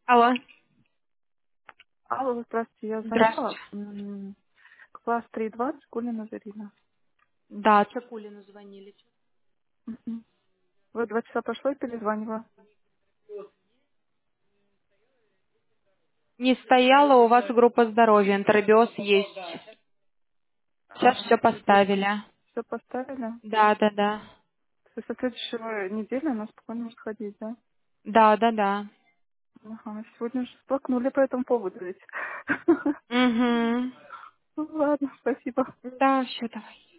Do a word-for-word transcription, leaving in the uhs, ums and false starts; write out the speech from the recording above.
Алло. Алло, здравствуйте, я звонила Здравствуйте. м, класс три двадцать, Кулина Зарина. Да, Чакулину звонили. Мгм. Вот два часа прошло и перезванивала. Не стояла у вас группа здоровья, энтеробиоз есть. Сейчас все поставили. Все поставили? Да, да, да. То есть со следующего недели она спокойно может ходить, да? Да, да, да. Ага, сегодня уже сплакнули по этому поводу ведь. Угу. Ну ладно, спасибо. Да, все, давай.